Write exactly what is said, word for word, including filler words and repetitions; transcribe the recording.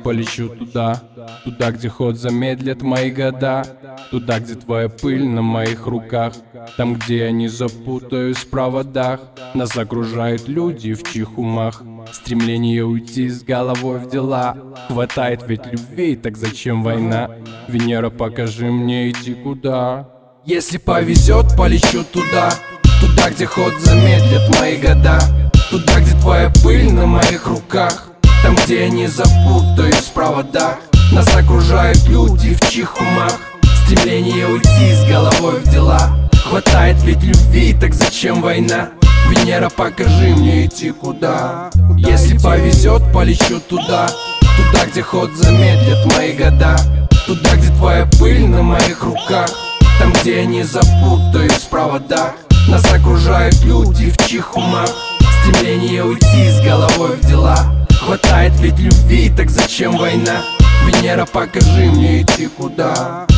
полечу туда, туда, где ход замедлят мои года, туда, где твоя пыль на моих руках, там, где я не запутаюсь в проводах. Нас окружают люди, в чьих умах стремление уйти с головой в дела. Хватает ведь любви, так зачем война? Венера, покажи мне, идти куда. Если повезет, полечу туда, туда, где ход замедлят мои года, туда, где твоя пыль на моих руках, там, где я не запутаюсь в проводах. Нас окружают люди, в чьих умах стремление уйти с головой в дела. Хватает ведь любви, так зачем война? Венера, покажи мне, идти куда. Если повезет, полечу туда, туда, где ход замедлят мои года, туда, где твоя пыль на моих руках, там, где я не запутаюсь в проводах. Нас окружают люди, в чьих умах стремление уйти с головой в дела. Хватает ведь любви, так зачем война? Венера, покажи мне, идти куда.